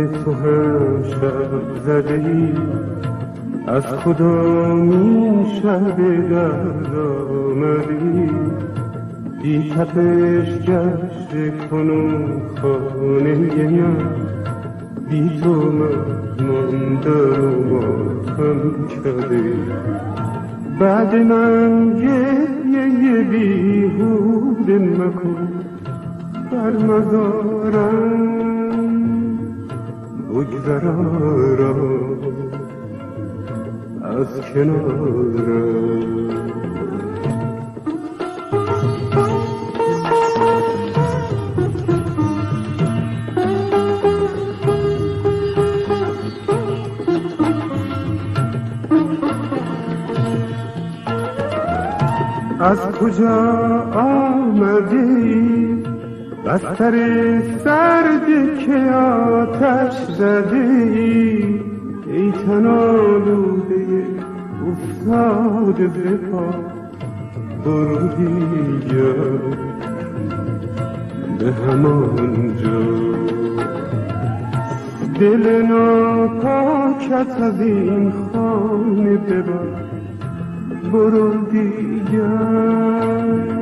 تو هم شب زده ای، از کدامین شب درد آمدی؟ بی تپش گشته کنون خانه من، بی تو من ماندم و ماتم کرده. بعد من گریه بیهوده مکن، بر مزارم بگذرارم از کنارم. از کجا آمدی؟ بستر سرد که آتش زدی، ای تن آلوده افتاده ز پا، برو دیگر به همان جا. دل ناپاکت از این خانه ببر، برو دیگر.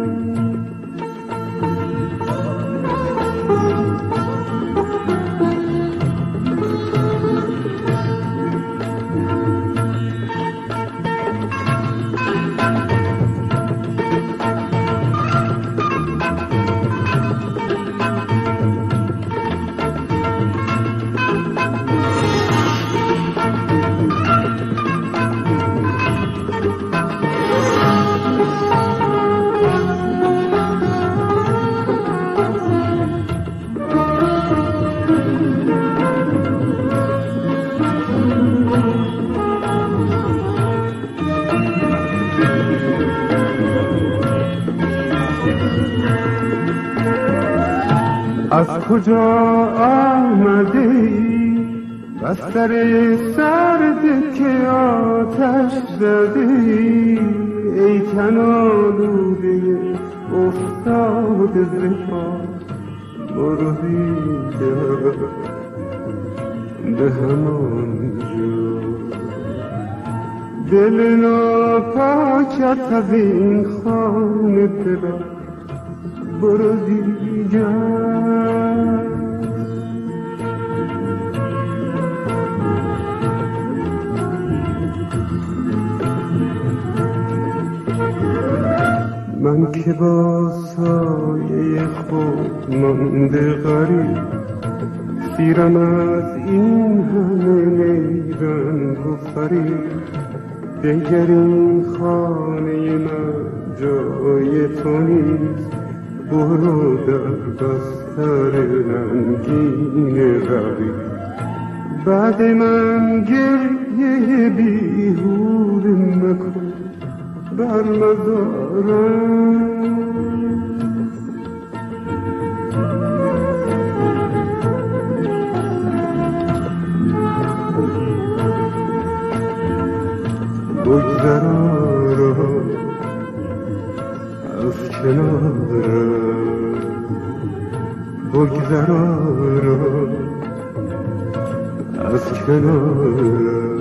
از کجا آمدی؟ بستر سرد که آتش زدی، ای تن آلوده افتاده ز پا، برو دیگر به همان جا. دل ناپاکت از این خانه ببر، برو دیگر. من که با سایه خود مانده غریب، سیرم از این همه نیرنگ و فریب. دیگر این خانه من جای تو نیست، برو در بستر رنگین رقیب. بعد من گریه بیهوده مکن، بر مزارم بگذرارم از کنارم، بگذرارم از کنارم.